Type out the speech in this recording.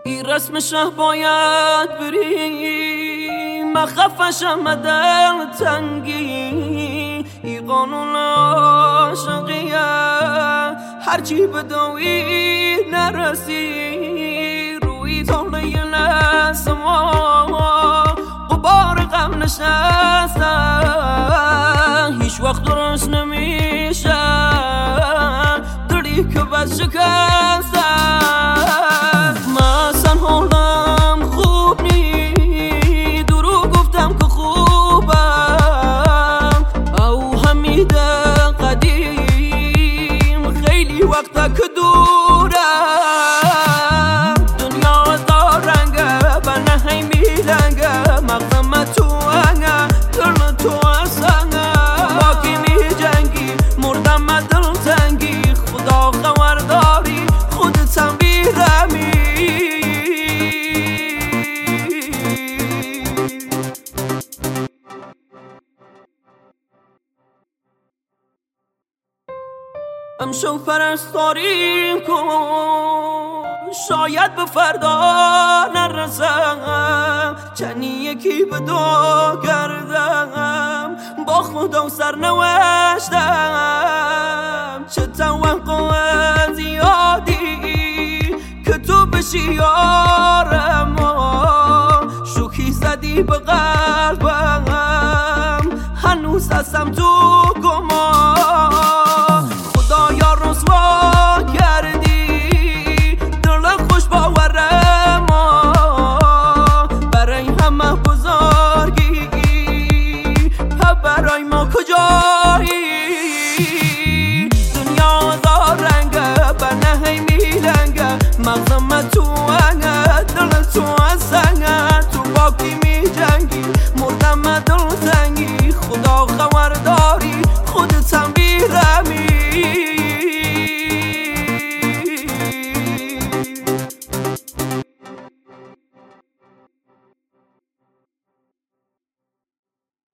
این رسمشه باید بری، مخفشم دل تنگی. این قانون عاشقیه، هرچی بدوی نرسی. روی طوله نسما غبار غم نشسته، هیچ وقت درست نمیشه دلی که بس شکسته. مثلا حالم خوب نی، دروغ گفتم که خوبم، او حمید قدیم خیلی وقتا که دورم. دنیا دار رنگه بنا هی میلنگه، مغزم تو انگه دل تو اصنگه. باکی می جنگی مردم دل تنگی، خدا خبرداری خودتم بیرمی. امشو پرستاری کن، شاید به فردا نرسم. چنی یکی به دو کردم، با خدا سرنوشتم. چه توقع زیادی که تو بشی یارم، شوخی زدی به قلبم، هنوز هستم تو گمان. خدایا رسوا کردی دل خوش باورم، برای همه بزرگی برای ما کجایی؟ دنیا دار رنگه بنا هی میلنگه، مغزم تو